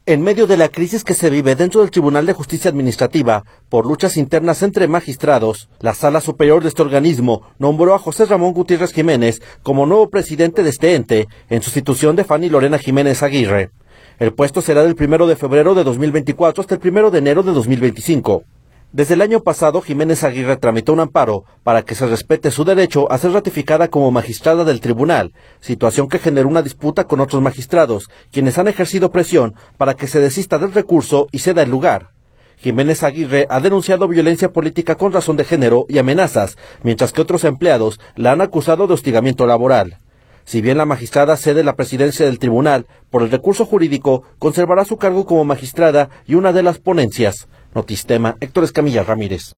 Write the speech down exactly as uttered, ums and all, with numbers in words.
En medio de la crisis que se vive dentro del Tribunal de Justicia Administrativa por luchas internas entre magistrados, la Sala Superior de este organismo nombró a José Ramón Gutiérrez Jiménez como nuevo presidente de este ente, en sustitución de Fanny Lorena Jiménez Aguirre. El puesto será del primero de febrero de dos mil veinticuatro hasta el primero de enero de dos mil veinticinco. Desde el año pasado, Jiménez Aguirre tramitó un amparo para que se respete su derecho a ser ratificada como magistrada del tribunal, situación que generó una disputa con otros magistrados, quienes han ejercido presión para que se desista del recurso y ceda el lugar. Jiménez Aguirre ha denunciado violencia política con razón de género y amenazas, mientras que otros empleados la han acusado de hostigamiento laboral. Si bien la magistrada cede la presidencia del tribunal, por el recurso jurídico conservará su cargo como magistrada y una de las ponencias. Notistema, Héctor Escamilla Ramírez.